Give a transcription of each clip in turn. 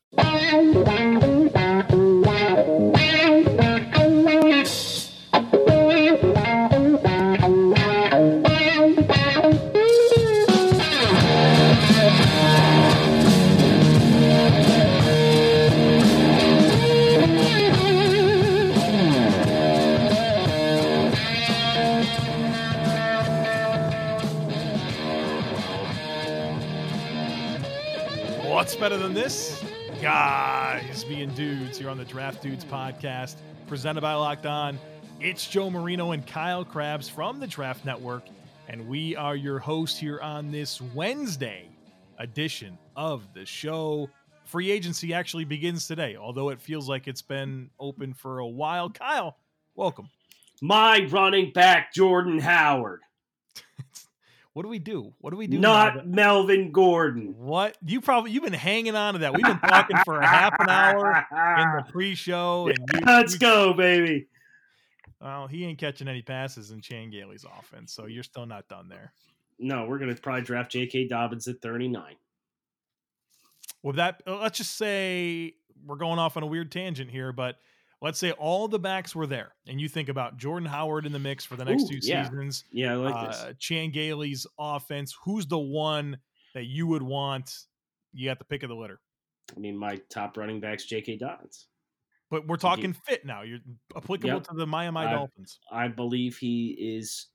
What's better than this? Guys being dudes here on the Draft Dudes podcast, presented by Locked On. It's Joe Marino and Kyle Krabs from the Draft Network, and we are your hosts here on this Wednesday edition of the show. Free agency actually begins today, although it feels like it's been open for a while. Kyle, welcome. My running back, Jordan Howard. What do we do? Not Melvin Gordon. What? You've been hanging on to that. We've been talking for a half an hour in the pre-show. And Let's go, baby. Well, he ain't catching any passes in Chan Gailey's offense, so you're still not done there. No, we're going to probably draft J.K. Dobbins at 39. Well, let's just say we're going off on a weird tangent here, but let's say all the backs were there, and you think about Jordan Howard in the mix for the next two seasons. Yeah, I like this. Chan Gailey's offense. Who's the one that you would want? You got the pick of the litter. I mean, my top running back's J.K. Dobbins. But we're talking fit now. You're applicable to the Miami Dolphins. I believe he is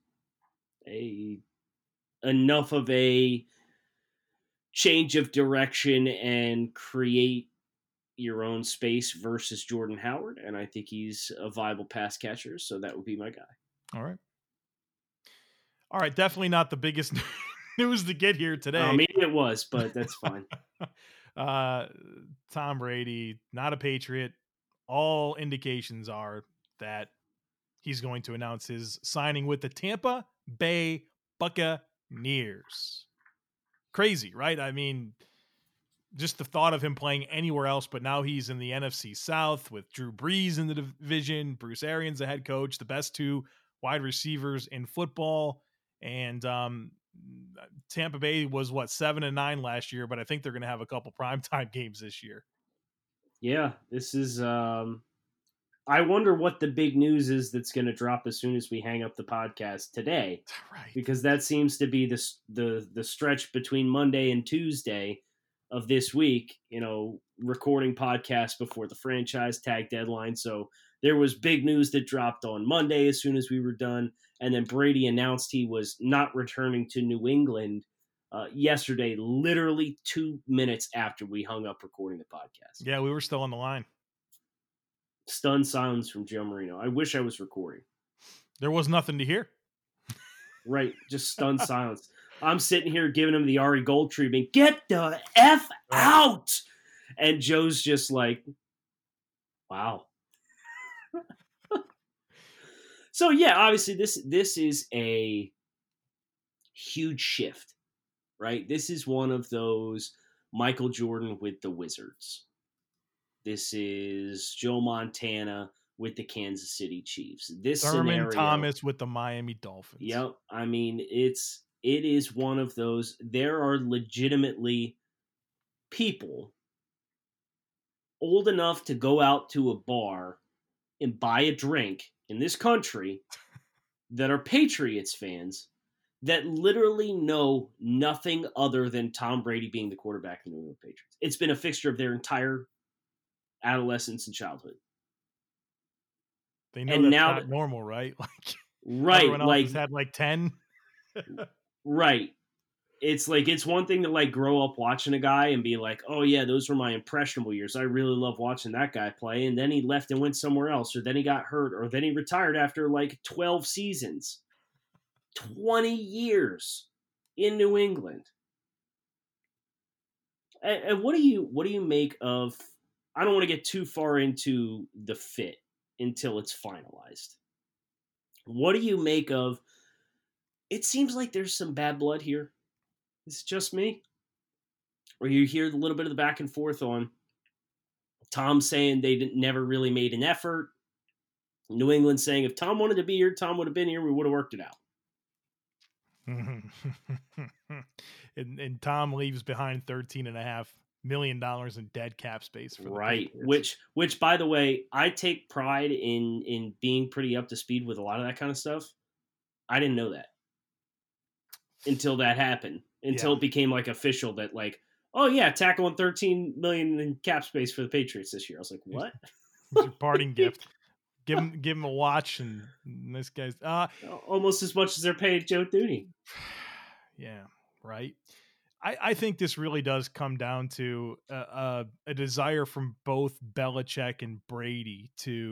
enough of a change of direction and create your own space versus Jordan Howard, and I think he's a viable pass catcher, so that would be my guy. All right. Definitely not the biggest news to get here today. I mean, it was, but that's fine. Tom Brady, not a Patriot. All indications are that he's going to announce his signing with the Tampa Bay Buccaneers. Crazy, right? I mean, just the thought of him playing anywhere else, but now he's in the NFC South with Drew Brees in the division, Bruce Arians, the head coach, the best two wide receivers in football. And Tampa Bay was 7-9 last year, but I think they're going to have a couple primetime games this year. Yeah, this is I wonder what the big news is that's going to drop as soon as we hang up the podcast today. Right. Because that seems to be the stretch between Monday and Tuesday of this week, recording podcasts before the franchise tag deadline. So there was big news that dropped on Monday as soon as we were done. And then Brady announced he was not returning to New England yesterday, literally 2 minutes after we hung up recording the podcast. Yeah, we were still on the line. Stunned silence from Joe Marino. I wish I was recording. There was nothing to hear. Right, just stunned silence. I'm sitting here giving him the Ari Gold treatment. Get the F out! And Joe's just like, wow. So, yeah, obviously this is a huge shift, right? This is one of those Michael Jordan with the Wizards. This is Joe Montana with the Kansas City Chiefs. This Thurman scenario, Thomas with the Miami Dolphins. Yep. I mean, it is one of those. There are legitimately people old enough to go out to a bar and buy a drink in this country that are Patriots fans that literally know nothing other than Tom Brady being the quarterback of the New England Patriots. It's been a fixture of their entire adolescence and childhood. They know that's not normal, right? Right. Everyone else has had 10. Right. It's it's one thing to grow up watching a guy and be like, oh yeah, those were my impressionable years. I really love watching that guy play. And then he left and went somewhere else, or then he got hurt, or then he retired after 12 seasons. 20 years in New England. And what do you make of, I don't want to get too far into the fit until it's finalized. What do you make of, it seems like there's some bad blood here. Is it just me? Or you hear a little bit of the back and forth on Tom saying they never really made an effort. New England saying if Tom wanted to be here, Tom would have been here. We would have worked it out. And Tom leaves behind 13.5 million in dead cap space for the Right. Patriots. Which by the way, I take pride in being pretty up to speed with a lot of that kind of stuff. I didn't know that until that happened. Until Yeah. it became like official that like, oh yeah, tackling 13 million in cap space for the Patriots this year. I was like, what? It's your parting gift. Give him a watch, and this guy's Almost as much as they're paying Joe Thuney. yeah, right. I think this really does come down to a desire from both Belichick and Brady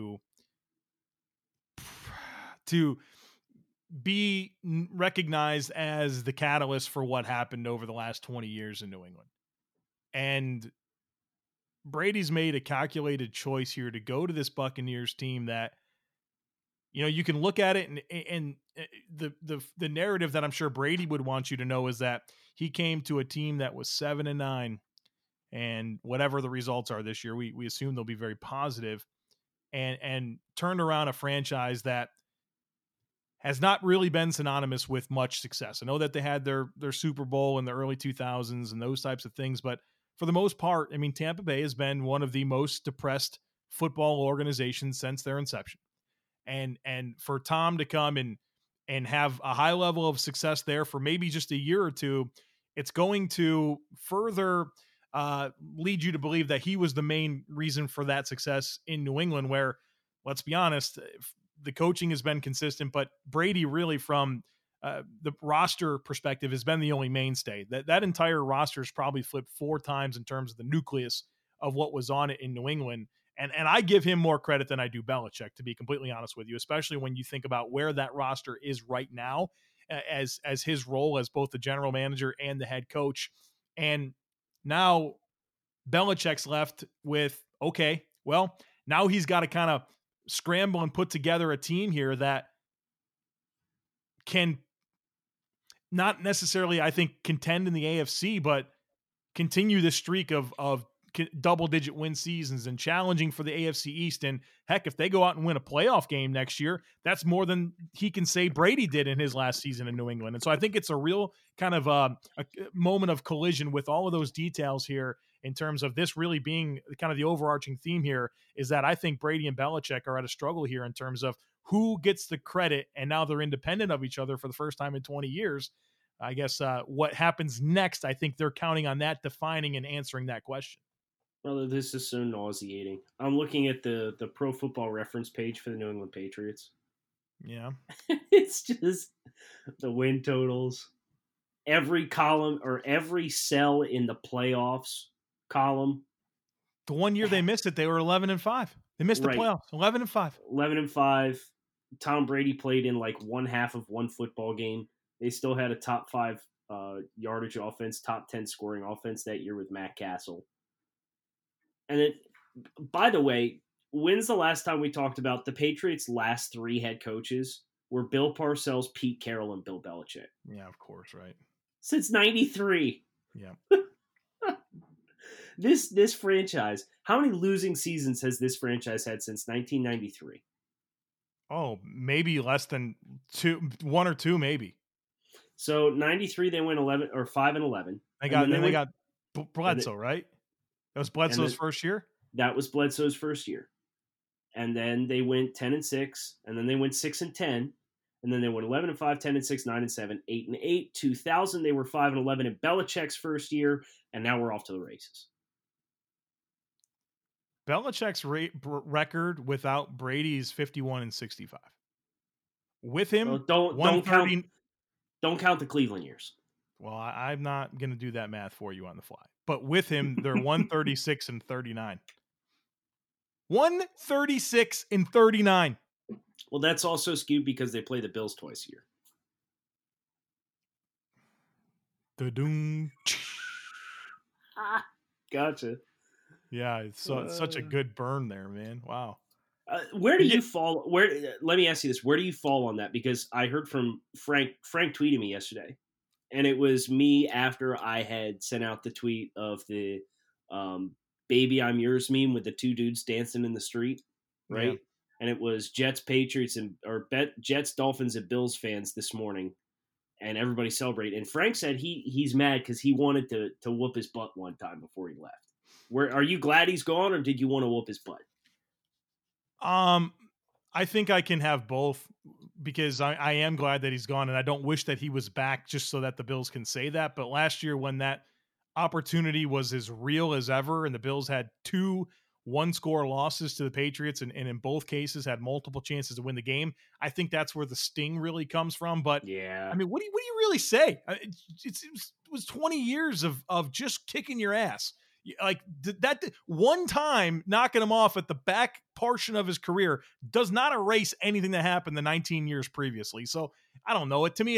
to be recognized as the catalyst for what happened over the last 20 years in New England. And Brady's made a calculated choice here to go to this Buccaneers team that, you know, you can look at it and the narrative that I'm sure Brady would want you to know is that he came to a team that was 7-9, and whatever the results are this year, we assume they'll be very positive, and turned around a franchise that has not really been synonymous with much success. I know that they had their Super Bowl in the early 2000s and those types of things, but for the most part, I mean, Tampa Bay has been one of the most depressed football organizations since their inception. And for Tom to come and have a high level of success there for maybe just a year or two, it's going to further lead you to believe that he was the main reason for that success in New England, where, let's be honest, the coaching has been consistent, but Brady really from the roster perspective has been the only mainstay. That entire roster has probably flipped 4 times in terms of the nucleus of what was on it in New England. And I give him more credit than I do Belichick, to be completely honest with you, especially when you think about where that roster is right now as his role as both the general manager and the head coach. And now Belichick's left with, okay, well, now he's got to kind of scramble and put together a team here that can not necessarily, I think, contend in the AFC, but continue this streak of double-digit win seasons and challenging for the AFC East. And heck, if they go out and win a playoff game next year, that's more than he can say Brady did in his last season in New England. And so I think it's a real kind of a moment of collision with all of those details here in terms of this really being kind of the overarching theme here, is that I think Brady and Belichick are at a struggle here in terms of who gets the credit, and now they're independent of each other for the first time in 20 years. I guess what happens next, I think they're counting on that defining and answering that question. Brother, this is so nauseating. I'm looking at the Pro Football Reference page for the New England Patriots. Yeah. It's just the win totals. Every column or every cell in the playoffs column. The one year they missed it, they were 11-5. They missed the playoffs, 11-5. 11-5. Tom Brady played in like one half of one football game. They still had a top 5 yardage offense, top 10 scoring offense that year with Matt Castle. And it, by the way, when's the last time we talked about the Patriots' last 3 head coaches were Bill Parcells, Pete Carroll, and Bill Belichick? Yeah, of course, right. Since 93. Yeah. This franchise, how many losing seasons has this franchise had since 1993? Oh, maybe less than 1 or 2, maybe. So 93 they went 5-11. They got Bledsoe, right? That was Bledsoe's first year? That was Bledsoe's first year. And then they went 10-6, and then they went 6-10, and then they went 11-5, 10-6, 9-7, 8-8. 2000 they were 5-11 in Belichick's first year, and now we're off to the races. Belichick's record without Brady's 51-65. With him, don't count the Cleveland years. Well, I'm not going to do that math for you on the fly. But with him, they're 136-39. 136-39. Well, that's also skewed because they play the Bills twice a year. Da-doom. Gotcha. Yeah, it's such a good burn there, man. Wow. Where do you fall? Let me ask you this: where do you fall on that? Because I heard from Frank. Frank tweeted me yesterday, and it was me after I had sent out the tweet of the "Baby I'm Yours" meme with the 2 dudes dancing in the street, right? Yeah. And it was Jets, Patriots, Jets, Dolphins, and Bills fans this morning, and everybody celebrated. And Frank said he's mad because he wanted to whoop his butt one time before he left. Where are you glad he's gone, or did you want to whoop his butt? Um, I think I can have both because I am glad that he's gone, and I don't wish that he was back just so that the Bills can say that. But last year, when that opportunity was as real as ever, and the Bills had two one-score losses to the Patriots, and in both cases had multiple chances to win the game, I think that's where the sting really comes from. But I Yeah. mean, what do you really say? It was 20 years of just kicking your ass. Like that one time knocking him off at the back portion of his career does not erase anything that happened the 19 years previously. So I don't know. It to me,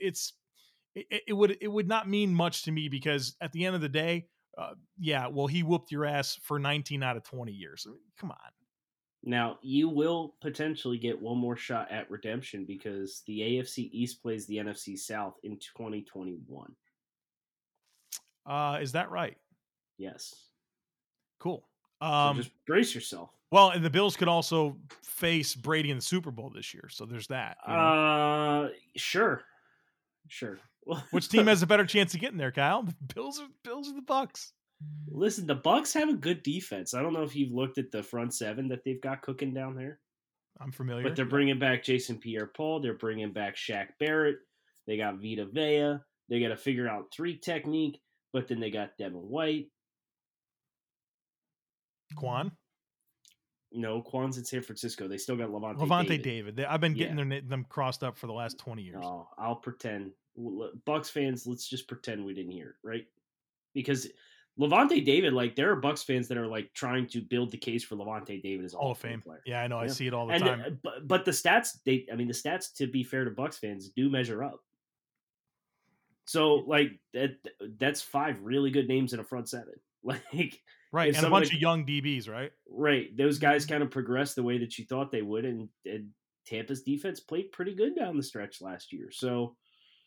it would not mean much to me because at the end of the day, yeah, well, he whooped your ass for 19 out of 20 years. I mean, come on. Now, you will potentially get one more shot at redemption because the AFC East plays the NFC South in 2021. Is that right? Yes. Cool. So just brace yourself. Well, and the Bills could also face Brady in the Super Bowl this year, so there's that. You know? Sure. Which team has a better chance of getting there, Kyle? The Bills or the Bucks? Listen, the Bucks have a good defense. I don't know if you've looked at the front seven that they've got cooking down there. I'm familiar. But they're bringing back Jason Pierre-Paul. They're bringing back Shaq Barrett. They got Vita Vea. They got to figure out three technique. But then they got Devin White. Quan? No, Quan's in San Francisco. They still got Levante David. I've been getting them crossed up for the last 20 years. Oh, I'll pretend. Bucks fans, let's just pretend we didn't hear it, right? Because Levante David, like there are Bucks fans that are like trying to build the case for Levante David as a Hall of Fame player. Yeah, I know. Yeah. I see it all the time. But the stats, the stats, to be fair to Bucks fans, do measure up. So like that's five really good names in a front seven. Like right, and a bunch of young DBs, right? Right. Those guys kind of progressed the way that you thought they would, and Tampa's defense played pretty good down the stretch last year. So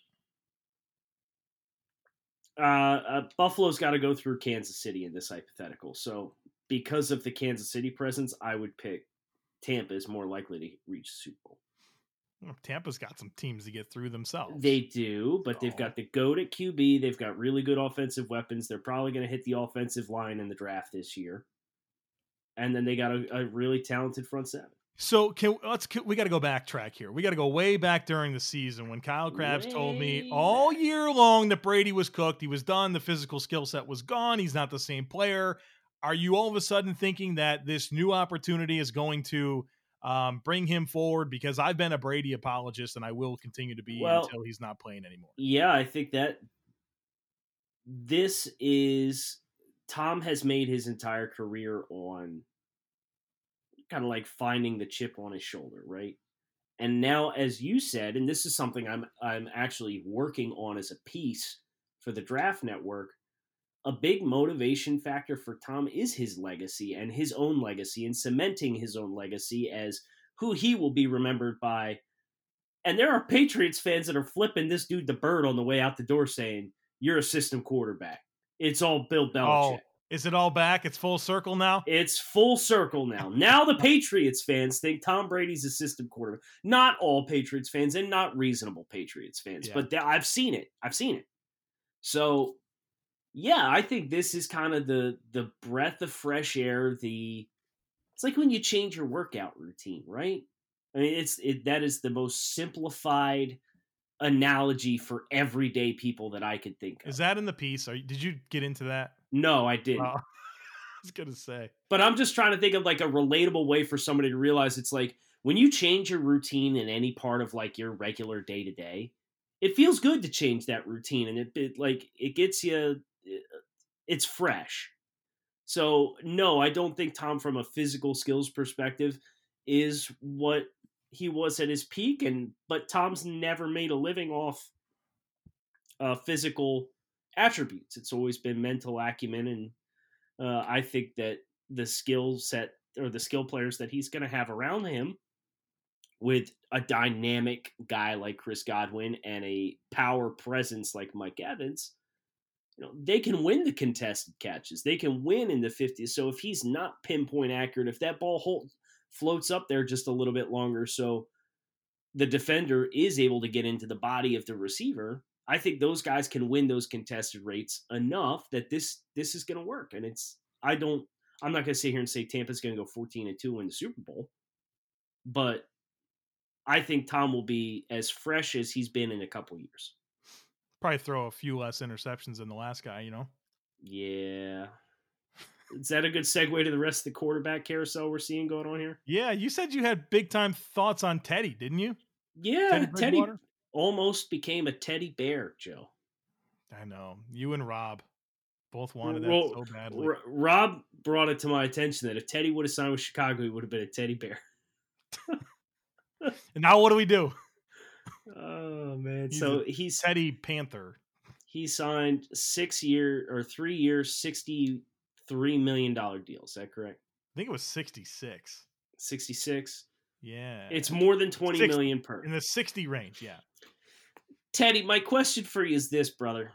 Buffalo's got to go through Kansas City in this hypothetical. So because of the Kansas City presence, I would pick Tampa is more likely to reach the Super Bowl. Tampa's got some teams to get through themselves. They do, but they've got the GOAT at QB. They've got really good offensive weapons. They're probably going to hit the offensive line in the draft this year. And then they got a really talented front seven. So we got to go backtrack here. We got to go way back during the season when Kyle Krabs told me all year long that Brady was cooked. He was done. The physical skill set was gone. He's not the same player. Are you all of a sudden thinking that this new opportunity is going to bring him forward? Because I've been a Brady apologist and I will continue to be until he's not playing anymore. Yeah, I think that this is Tom has made his entire career on kind of like finding the chip on his shoulder, right? And now, as you said, and this is something I'm actually working on as a piece for the Draft Network, a big motivation factor for Tom is his legacy and his own legacy and cementing his own legacy as who he will be remembered by. And there are Patriots fans that are flipping this dude the bird on the way out the door saying, "You're a system quarterback. It's all Bill Belichick." Oh, is it all back? It's full circle now? It's full circle now. Now the Patriots fans think Tom Brady's a system quarterback. Not all Patriots fans and not reasonable Patriots fans, but I've seen it. So, yeah, I think this is kind of the breath of fresh air. It's like when you change your workout routine, right? I mean, that is the most simplified analogy for everyday people that I could think of. Is that in the piece? Did you get into that? No, I didn't. I was gonna say, but I'm just trying to think of like a relatable way for somebody to realize it's like when you change your routine in any part of like your regular day to day, it feels good to change that routine, and it gets you. It's fresh. So no, I don't think Tom, from a physical skills perspective, is what he was at his peak, but Tom's never made a living off physical attributes. It's always been mental acumen, and I think that the skill set or the skill players that he's going to have around him, with a dynamic guy like Chris Godwin and a power presence like Mike Evans, they can win the contested catches. They can win in the 50s. So if he's not pinpoint accurate, if that ball floats up there just a little bit longer, so the defender is able to get into the body of the receiver, I think those guys can win those contested rates enough that this is going to work. And I'm not going to sit here and say Tampa's going to go 14-2 in the Super Bowl, but I think Tom will be as fresh as he's been in a couple years. Probably throw a few less interceptions than the last guy, you know? Yeah. Is that a good segue to the rest of the quarterback carousel we're seeing going on here? Yeah, you said you had big time thoughts on Teddy, didn't you? Yeah, Teddy Bridgewater? almost became a teddy bear, Joe. I know. You and Rob both wanted that so badly. Rob brought it to my attention that if Teddy would have signed with Chicago, he would have been a teddy bear. And now what do we do? Oh man! He's So a he's Teddy Panther. he signed 3 years, $63 million deal. Is that correct? I think it was 66. 66. Yeah. It's more than 20 60, million per. in the 60 range, yeah. Teddy, my question for you is this, brother.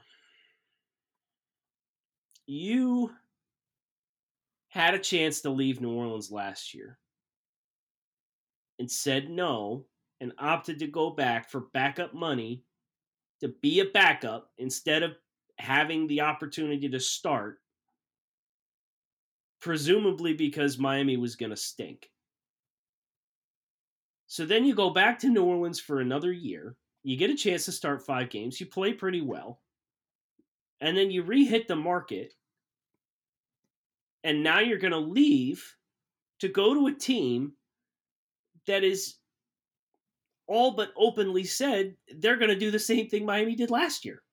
You had a chance to leave New Orleans last year and said no and opted to go back for backup money to be a backup instead of having the opportunity to start, presumably because Miami was going to stink. So then you go back to New Orleans for another year. You get a chance to start 5 games. You play pretty well. And then you re-hit the market. And now you're going to leave to go to a team that is all but openly said they're going to do the same thing Miami did last year.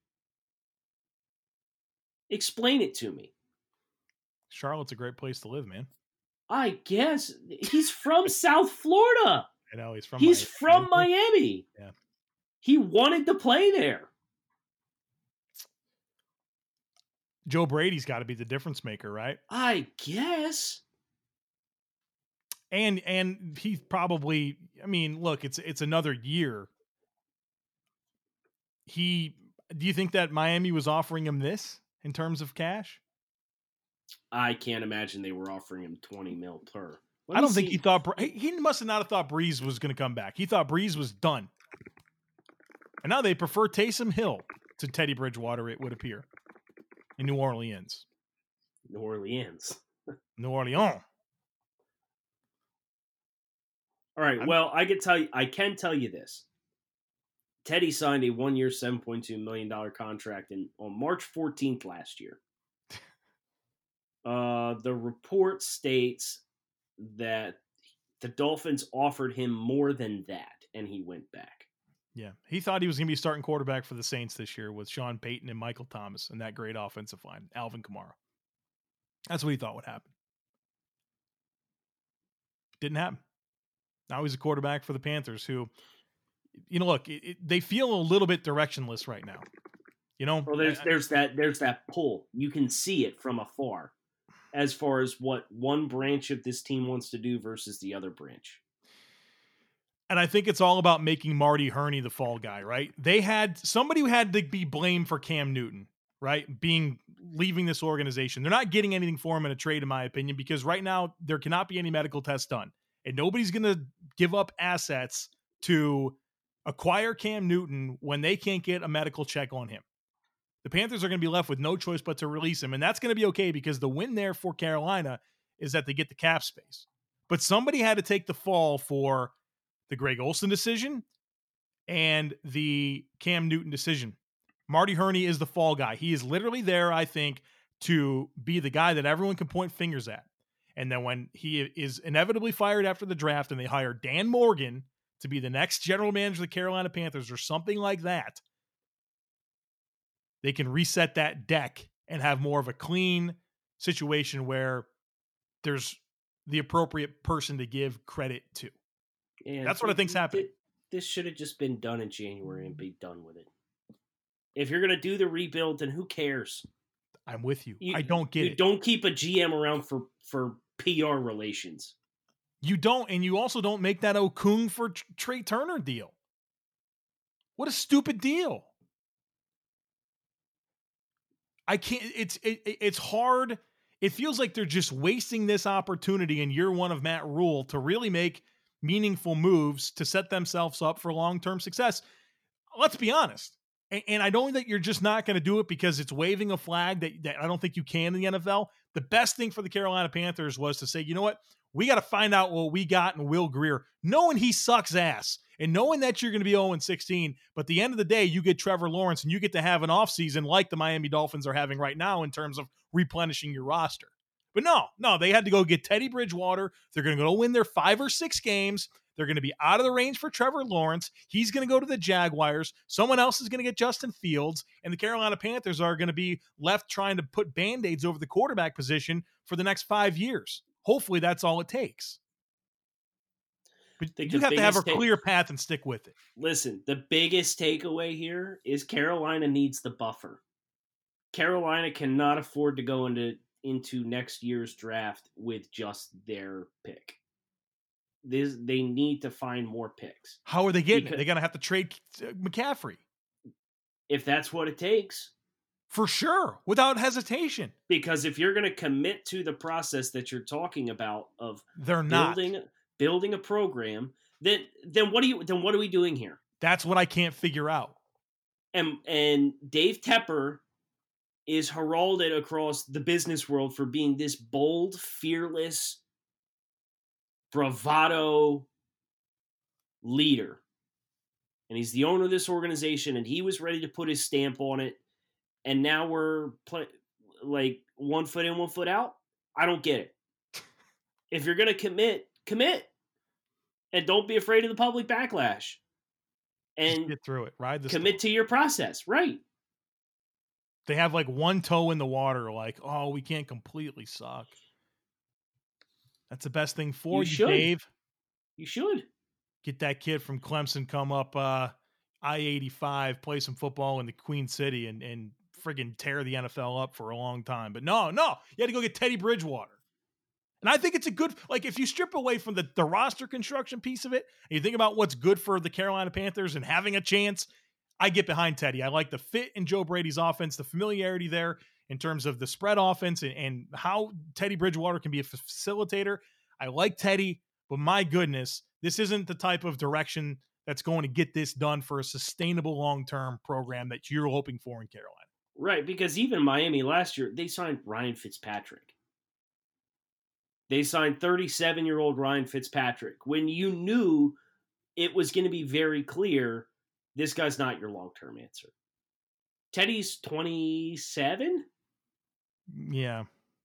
Explain it to me. Charlotte's a great place to live, man. I guess. He's from South Florida. I know, he's from Miami. Yeah. He wanted to play there. Joe Brady's got to be the difference maker, right? I guess. And he probably, I mean, look, it's another year. Do you think that Miami was offering him this in terms of cash? I can't imagine they were offering him 20 mil per. I don't think he thought he must have not have thought Breeze was going to come back. He thought Breeze was done. And now they prefer Taysom Hill to Teddy Bridgewater, it would appear, in New Orleans. New Orleans. All right. Well, I can tell you this. Teddy signed a 1-year, $7.2 million contract on March 14th last year. The report states that the Dolphins offered him more than that, and he went back. Yeah, he thought he was going to be starting quarterback for the Saints this year with Sean Payton and Michael Thomas and that great offensive line, Alvin Kamara. That's what he thought would happen. Didn't happen. Now he's a quarterback for the Panthers who, look, they feel a little bit directionless right now. Well, there's that pull. You can see it from afar as far as what one branch of this team wants to do versus the other branch. And I think it's all about making Marty Hurney the fall guy, right? They had somebody who had to be blamed for Cam Newton, right? Leaving this organization. They're not getting anything for him in a trade, in my opinion, because right now there cannot be any medical tests done. And nobody's going to give up assets to acquire Cam Newton when they can't get a medical check on him. The Panthers are going to be left with no choice but to release him. And that's going to be okay because the win there for Carolina is that they get the cap space. But somebody had to take the fall for the Greg Olsen decision and the Cam Newton decision. Marty Hurney is the fall guy. He is literally there, I think, to be the guy that everyone can point fingers at. And then when he is inevitably fired after the draft and they hire Dan Morgan to be the next general manager of the Carolina Panthers or something like that, they can reset that deck and have more of a clean situation where there's the appropriate person to give credit to. And that's what I think's happening. This should have just been done in January and be done with it. If you're going to do the rebuild, then who cares? I'm with you. I don't get it. You don't keep a GM around for PR relations. You don't, and you also don't make that Okung for Trey Turner deal. What a stupid deal. I can't, it's hard. It feels like they're just wasting this opportunity in year one of Matt Rule to really make meaningful moves to set themselves up for long-term success. Let's be honest. And I don't think that you're just not going to do it because it's waving a flag that I don't think you can in the NFL. The best thing for the Carolina Panthers was to say, you know what? We got to find out what we got in Will Grier, knowing he sucks ass and knowing that you're going to be 0-16. But at the end of the day, you get Trevor Lawrence and you get to have an offseason like the Miami Dolphins are having right now in terms of replenishing your roster. But no, they had to go get Teddy Bridgewater. They're going to go win their 5 or 6 games. They're going to be out of the range for Trevor Lawrence. He's going to go to the Jaguars. Someone else is going to get Justin Fields. And the Carolina Panthers are going to be left trying to put Band-Aids over the quarterback position for the next 5 years. Hopefully that's all it takes. But you have to have a clear path and stick with it. Listen, the biggest takeaway here is Carolina needs the buffer. Carolina cannot afford to go into next year's draft with just their pick. They need to find more picks. How are they getting it? They're going to have to trade McCaffrey. If that's what it takes. For sure, without hesitation. Because if you're going to commit to the process that you're talking about of they're building a program, then what are we doing here? That's what I can't figure out. And Dave Tepper is heralded across the business world for being this bold, fearless, bravado leader. And he's the owner of this organization, and he was ready to put his stamp on it. And now we're like 1 foot in, 1 foot out. I don't get it. If you're going to commit. And don't be afraid of the public backlash. And just get through it. Ride the commit to your process. Right. They have like one toe in the water, like, oh, we can't completely suck. That's the best thing for you, Dave. You should. Get that kid from Clemson, come up I-85, play some football in the Queen City and friggin' tear the NFL up for a long time. But no, you had to go get Teddy Bridgewater. And I think it's a good, like, if you strip away from the roster construction piece of it, and you think about what's good for the Carolina Panthers and having a chance, I get behind Teddy. I like the fit in Joe Brady's offense, the familiarity there in terms of the spread offense and how Teddy Bridgewater can be a facilitator. I like Teddy, but my goodness, this isn't the type of direction that's going to get this done for a sustainable long-term program that you're hoping for in Carolina. Right, because even Miami last year, they signed Ryan Fitzpatrick. They signed 37-year-old Ryan Fitzpatrick when you knew it was going to be very clear this guy's not your long-term answer. Teddy's 27? Yeah.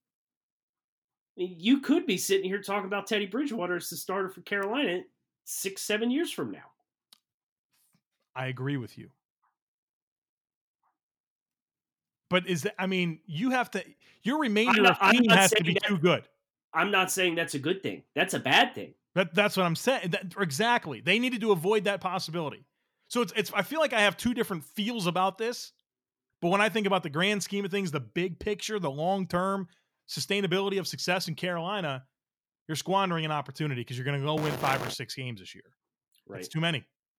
You could be sitting here talking about Teddy Bridgewater as the starter for Carolina 6-7 years from now. I agree with you. But you have to, your remainder of team has to be too good. I'm not saying that's a good thing. That's a bad thing. That's what I'm saying. Exactly. They needed to avoid that possibility. So it's. I feel like I have two different feels about this. But when I think about the grand scheme of things, the big picture, the long-term sustainability of success in Carolina, you're squandering an opportunity because you're going to go win 5 or 6 games this year. Right. It's too many.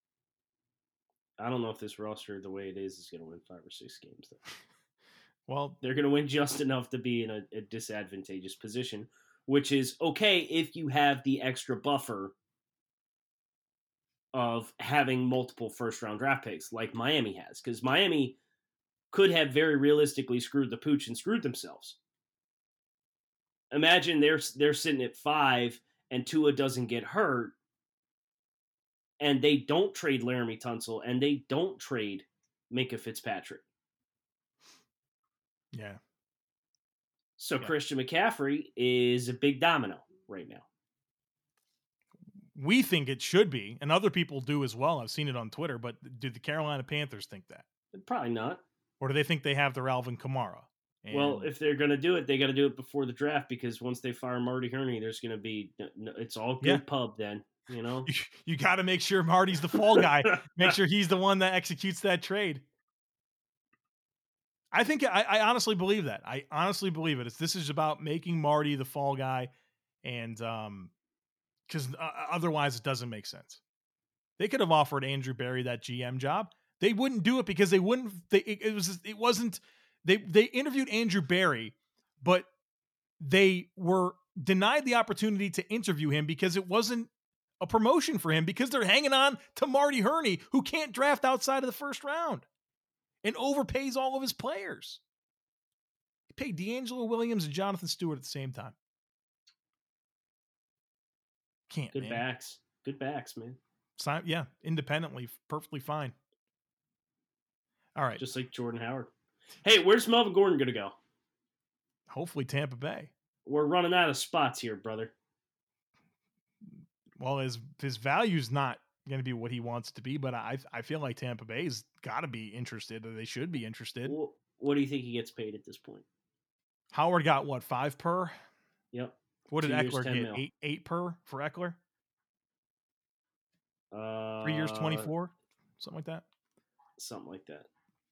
I don't know if this roster, the way it is going to win 5 or 6 games. Though. Well, they're going to win just enough to be in a disadvantageous position, which is okay if you have the extra buffer of having multiple first-round draft picks like Miami has. Because Miami could have very realistically screwed the pooch and screwed themselves. Imagine they're sitting at 5 and Tua doesn't get hurt, and they don't trade Laramie Tunsil, and they don't trade Minkah Fitzpatrick. Yeah. So Christian McCaffrey is a big domino right now. We think it should be, and other people do as well. I've seen it on Twitter, but do the Carolina Panthers think that? Probably not. Or do they think they have their Alvin Kamara? Well, if they're going to do it, they got to do it before the draft, because once they fire Marty Hurney, there's going to be it's all good pub then, you know? You got to make sure Marty's the fall guy. Make sure he's the one that executes that trade. I think I honestly believe that. I honestly believe it. This is about making Marty the fall guy, and because otherwise it doesn't make sense. They could have offered Andrew Berry that GM job. They wouldn't do it because they wouldn't. It wasn't. They interviewed Andrew Berry, but they were denied the opportunity to interview him because it wasn't a promotion for him, because they're hanging on to Marty Hurney, who can't draft outside of the first round. and overpays all of his players. He paid D'Angelo Williams and Jonathan Stewart at the same time. Can't, Good man. backs. Good backs, man. Yeah, independently, perfectly fine. All right. Just like Jordan Howard. Hey, where's Melvin Gordon going to go? Hopefully Tampa Bay. We're running out of spots here, brother. Well, his value's not going to be what he wants it to be, but I feel like Tampa Bay's got to be interested, or they should be interested. Well, what do you think he gets paid at this point? Howard got what, 5 per? Yep. What did 2 years, Eckler 10 get? mil. 8 per for Eckler? 3 years, 24, something like that. Something like that.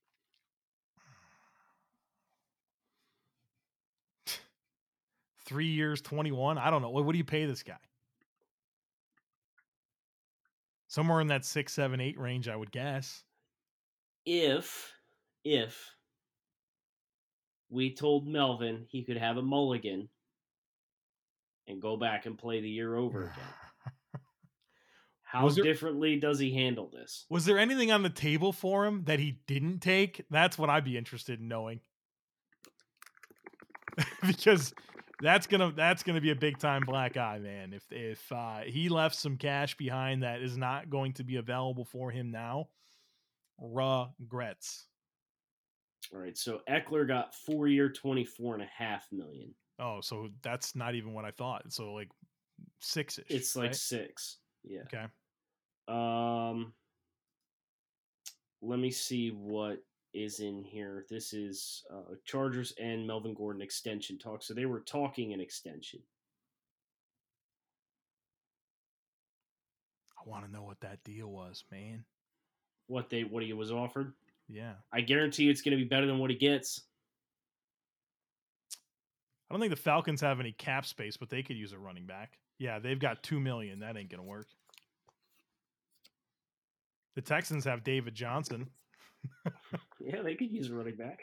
3 years, 21. I don't know. What do you pay this guy? Somewhere in that 6, 7, 8 range, I would guess. If we told Melvin he could have a mulligan and go back and play the year over again, how differently does he handle this? Was there anything on the table for him that he didn't take? That's what I'd be interested in knowing. Because that's gonna be a big time black eye, man. If he left some cash behind that is not going to be available for him now, regrets. All right, so Eckler got 4-year, $24.5 million. Oh, so that's not even what I thought. So like 6-ish. It's like right? 6. Yeah. Okay. Let me see what is in here. This is Chargers and Melvin Gordon extension talk. So they were talking an extension. I want to know what that deal was, man. What he was offered? Yeah. I guarantee you it's going to be better than what he gets. I don't think the Falcons have any cap space, but they could use a running back. Yeah, they've got $2 million. That ain't going to work. The Texans have David Johnson. Yeah, they could use a running back.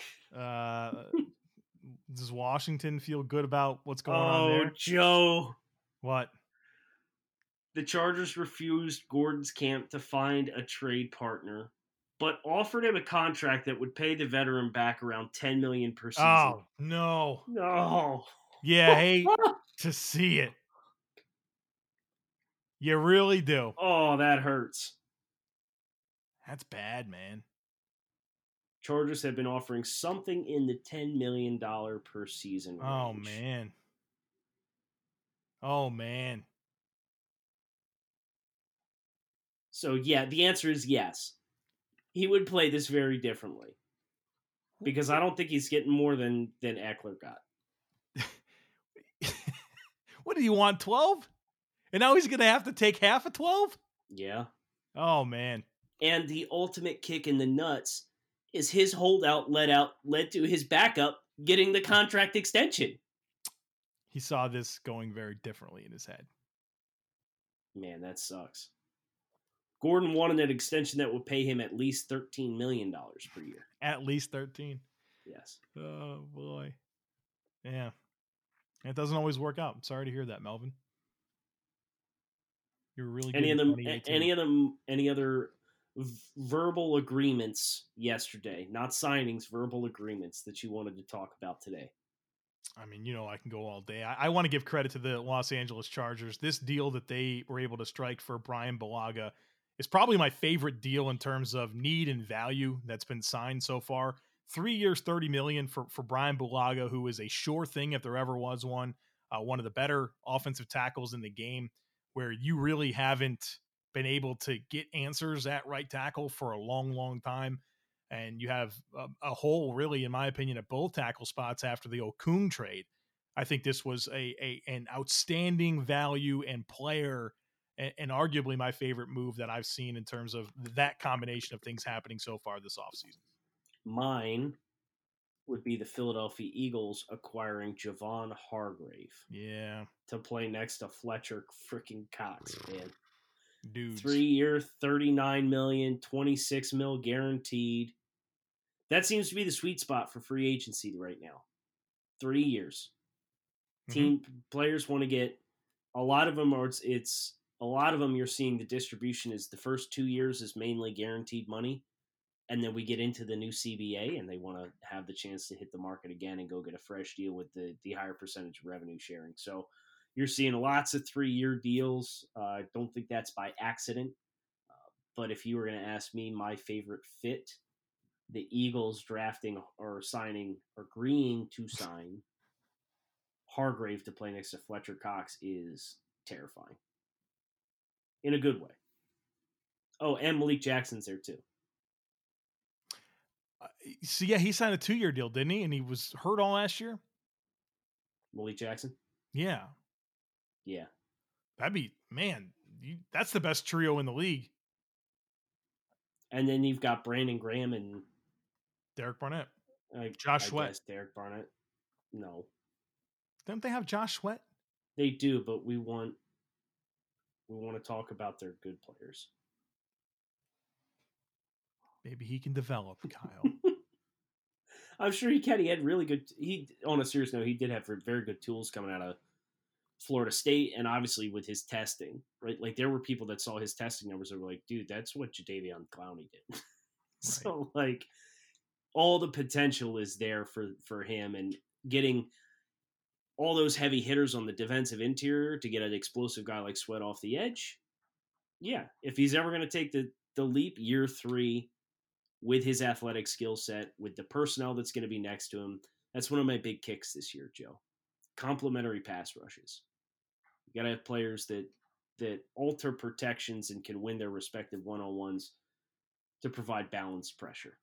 Does Washington feel good about what's going on there? Oh, Joe. What? The Chargers refused Gordon's camp to find a trade partner, but offered him a contract that would pay the veteran back around $10 million per season. Oh, no. No. Yeah, hate to see it. You really do. Oh, that hurts. That's bad, man. Chargers have been offering something in the $10 million per season range. Oh, man. Oh, man. So, yeah, the answer is yes. He would play this very differently. Because I don't think he's getting more than Eckler got. What do you want, 12? And now he's going to have to take half of 12? Yeah. Oh, man. And the ultimate kick in the nuts is his holdout led to his backup getting the contract extension. He saw this going very differently in his head. Man, that sucks. Gordon wanted an extension that would pay him at least $13 million per year. At least 13? Yes. Oh, boy. Yeah. It doesn't always work out. I'm sorry to hear that, Melvin. You're really good. Any other verbal agreements yesterday? Not signings, verbal agreements that you wanted to talk about today? I mean, I can go all day. I want to give credit to the Los Angeles Chargers. This deal that they were able to strike for Brian Bulaga is probably my favorite deal in terms of need and value that's been signed so far. 3 years, $30 million for Brian Bulaga, who is a sure thing if there ever was one. One of the better offensive tackles in the game, where you really haven't been able to get answers at right tackle for a long, long time. And you have a hole, really, in my opinion, at both tackle spots after the Okung trade. I think this was an outstanding value and player, and arguably my favorite move that I've seen in terms of that combination of things happening so far this offseason. Mine would be the Philadelphia Eagles acquiring Javon Hargrave. Yeah. To play next to Fletcher freaking Cox, man. Dudes. 3 year, $39 million, $26 million guaranteed. That seems to be the sweet spot for free agency right now. 3 years. Team players want to get a lot of them, you're seeing the distribution is the first 2 years is mainly guaranteed money. and then we get into the new CBA and they want to have the chance to hit the market again and go get a fresh deal with the higher percentage of revenue sharing. So you're seeing lots of 3-year deals. I don't think that's by accident. But if you were going to ask me my favorite fit, the Eagles drafting or signing or agreeing to sign Hargrave to play next to Fletcher Cox is terrifying in a good way. Oh, and Malik Jackson's there too. So yeah, he signed a 2-year deal, didn't he? And he was hurt all last year. Malik Jackson? Yeah. Yeah. That'd be, man, that's the best trio in the league. And then you've got Brandon Graham and Derek Barnett. Josh Sweat. Guess Derek Barnett. No. Don't they have Josh Sweat? They do, but we want to talk about their good players. Maybe he can develop, Kyle. I'm sure he can. He had really good. On a serious note, he did have very good tools coming out of Florida State, and obviously with his testing, right? Like there were people that saw his testing numbers and were like, "Dude, that's what Jadeveon Clowney did." So like, all the potential is there for him, and getting all those heavy hitters on the defensive interior to get an explosive guy like Sweat off the edge. Yeah, if he's ever going to take the leap, year 3. With his athletic skill set, with the personnel that's going to be next to him. That's one of my big kicks this year, Joe. Complementary pass rushes. You got to have players that alter protections and can win their respective one-on-ones to provide balanced pressure.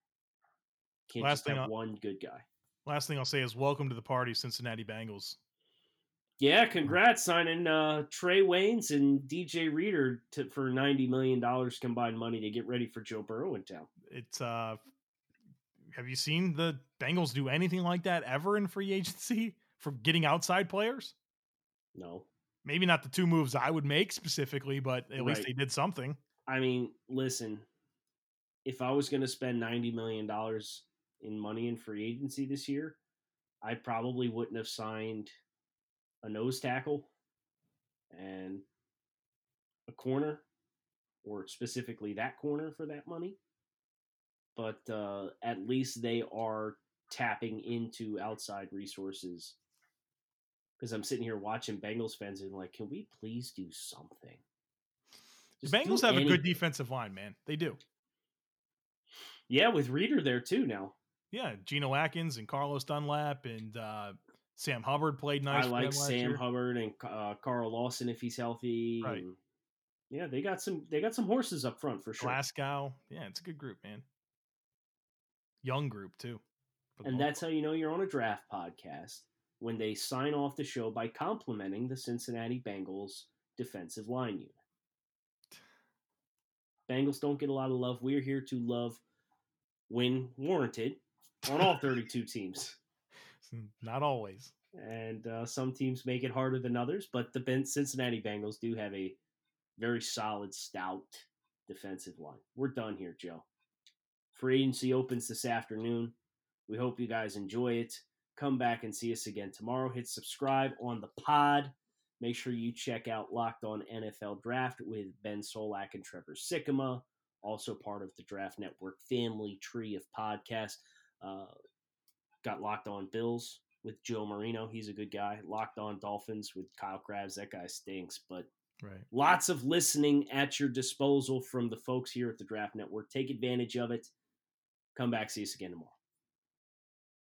Can't just have one good guy. Last thing I'll say is welcome to the party, Cincinnati Bengals. Yeah, congrats signing Trey Waynes and DJ Reader for $90 million combined money to get ready for Joe Burrow in town. It's have you seen the Bengals do anything like that ever in free agency for getting outside players? No. Maybe not the 2 moves I would make specifically, but at least they did something. I mean, listen, if I was going to spend $90 million in money in free agency this year, I probably wouldn't have signed a nose tackle and a corner, or specifically that corner for that money. But at least they are tapping into outside resources. Because I'm sitting here watching Bengals fans and like, can we please do something? The Bengals have a good defensive line, man. They do. Yeah, with Reader there too now. Yeah, Geno Atkins and Carlos Dunlap and Sam Hubbard played nice. I like Sam Hubbard and Carl Lawson if he's healthy. Right. And yeah, they got some horses up front for sure. Glasgow. Yeah, it's a good group, man. Young group too. And that's how you know you're on a draft podcast, when they sign off the show by complimenting the Cincinnati Bengals defensive line unit. Bengals don't get a lot of love. We're here to love when warranted on all 32 teams. Not always. And some teams make it harder than others, but the Cincinnati Bengals do have a very solid, stout defensive line. We're done here, Joe. Free agency opens this afternoon. We hope you guys enjoy it. Come back and see us again tomorrow. Hit subscribe on the pod. Make sure you check out Locked On NFL Draft with Ben Solak and Trevor Sikkema, also part of the Draft Network family tree of podcasts. Got Locked On Bills with Joe Marino. He's a good guy. Locked On Dolphins with Kyle Krabs. That guy stinks, but lots of listening at your disposal from the folks here at the Draft Network. Take advantage of it. Come back. See us again tomorrow.